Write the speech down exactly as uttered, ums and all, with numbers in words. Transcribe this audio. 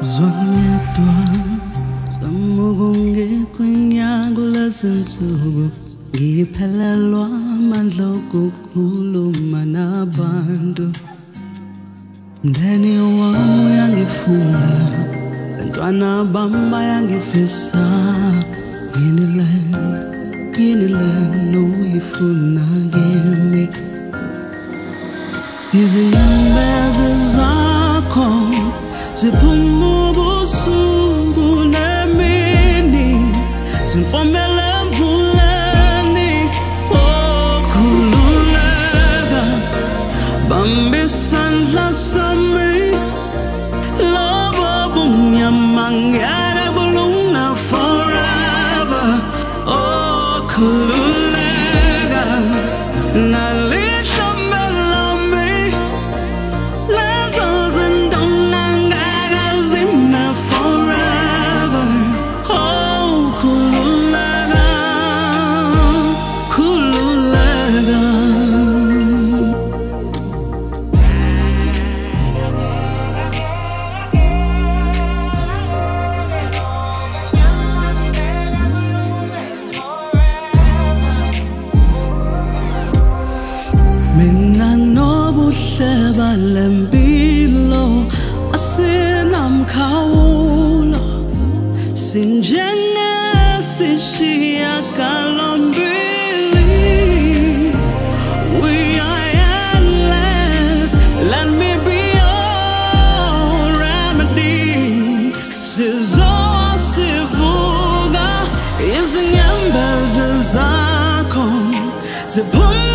Zwangedwa Samugunge kwenyagula zinsuku ngiphelelwa amandla okukhuluma nabantu Mndeni wami uyangifuna Bantwana bami bayangifisa Yini le, yini le noyifuna kimi Izinyembezi zakho ziphuma ubusuku nemini Zimfomele emvuleni Oh khululeka Bamba isandla sami Lobo bumnyama ngeke bulunga forever Oh khululeka Nalisha melami Lezo zindonga ngeke zime forever Oh khululeka Khululeka Mina nobuhle balempilo asinamkhawulo sinjengesishiyagalombili We are endless, let me be your remedy Sizosivuka izinyembezi zakho ziphuma